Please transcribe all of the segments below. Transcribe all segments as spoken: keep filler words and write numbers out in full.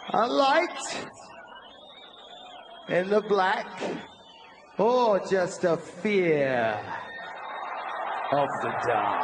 a light in the black, or just a fear of the dark?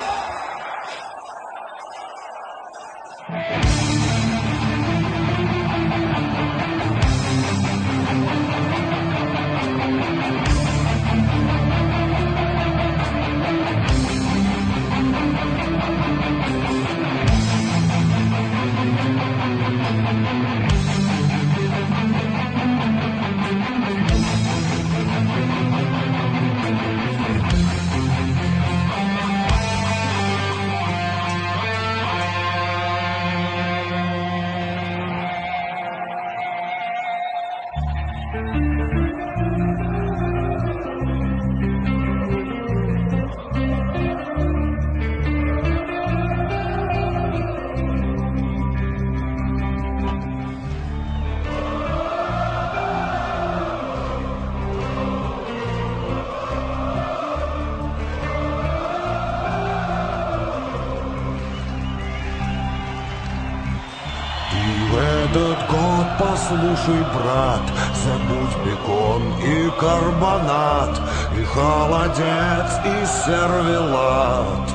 Этот год, послушай, брат, забудь бекон и карбонат, и холодец, и сервелат.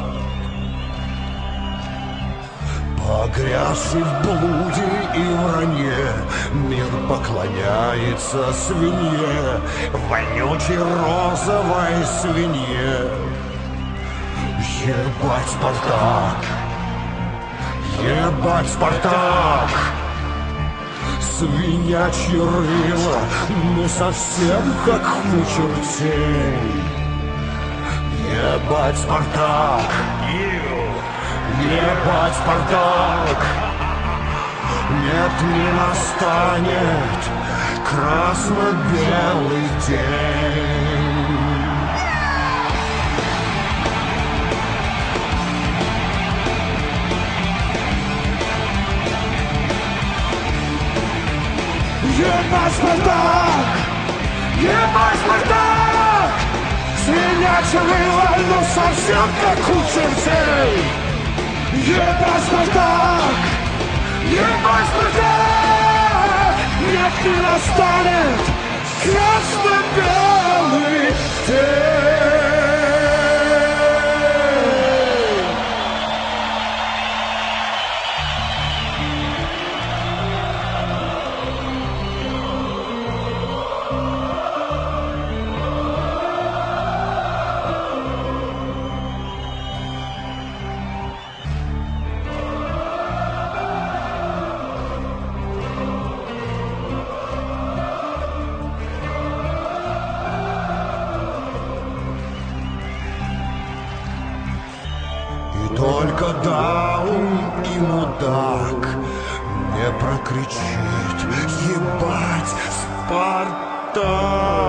Погрязший в блуде и вранье, мир поклоняется свинье, вонючей розовой свинье. Ебать, Спартак! Ебать, Спартак! Свинячье рыло, ну совсем как у чертей. Ебать, Спартак! Ебать, Спартак! Нет, не настанет красно-белый день. Ебать, Спартак! Ебать, Спартак! Свинячье рыло, ну совсем как у чертей. Ебать, Спартак! Ебать, Спартак! Нет, не настанет красно-белый день. Только даун и мудак не прокричит: ебать, Спартак!